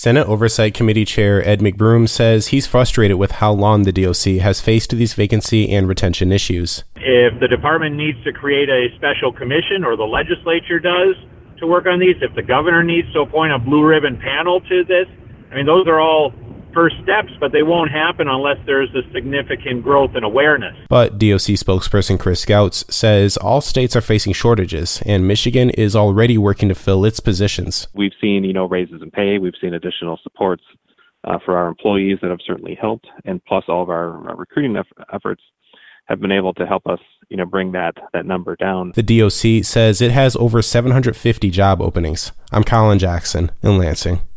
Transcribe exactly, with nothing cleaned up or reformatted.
Senate Oversight Committee Chair Ed McBroom says he's frustrated with how long the D O C has faced these vacancy and retention issues. If the department needs to create a special commission, or the legislature does, to work on these, if the governor needs to appoint a blue ribbon panel to this, I mean, those are all first steps, but they won't happen unless there's a significant growth in awareness. But D O C spokesperson Chris Gouts says all states are facing shortages, and Michigan is already working to fill its positions. We've seen, you know, raises in pay. We've seen additional supports uh, for our employees that have certainly helped, and plus all of our, our recruiting eff- efforts have been able to help us, you know, bring that that number down. The D O C says it has over seven hundred fifty job openings. I'm Colin Jackson in Lansing.